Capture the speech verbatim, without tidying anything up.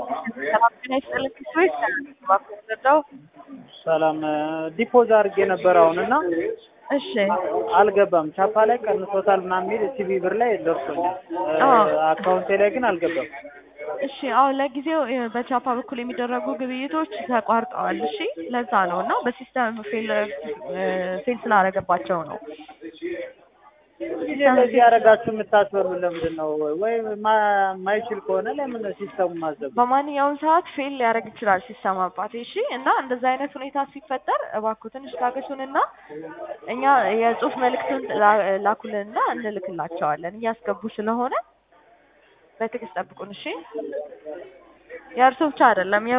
ሰላም ይስጥልኝ ስዊስ ባፈረደው ሰላም ዲፖዝ አድርጌ ነበር አሁንና እሺ አልገባም ቻፓ ላይ ቀንሶታል ምናምን የሚል ሲቪ ብር ላይ ደርሶኛል አካውንቴ ላይ ግን አልገባም እሺ አሁን ለጊዜው በቻፓ በኩል የሚደረጉ ግብይቶች ተቋርጠዋል እሺ ለዛ ነውና በሲስተም ፌል ፌል ስላደረገባቸው ነው ስለዚህ ያረጋችሁ የምታስበሉ ለምንድን ነው ወይ ማይችል ከሆነ ለምን ሲስተሙ ማዘብ በማንኛውም ሰዓት ፌል ሊያደርግ ይችላል ሲስተም አባቴ እሺ እና እንደዛ አይነት ሁኔታ ሲፈጠር እባክዎ ትንሽ ታገሱንና እኛ የጽሁፍ መልእክቱን ላኩልንና እንልክላቸዋለን እያስገቡ ስለሆነ በትዕግስት ጠብቁን እሺ የእርሶ ብቻ አይደለም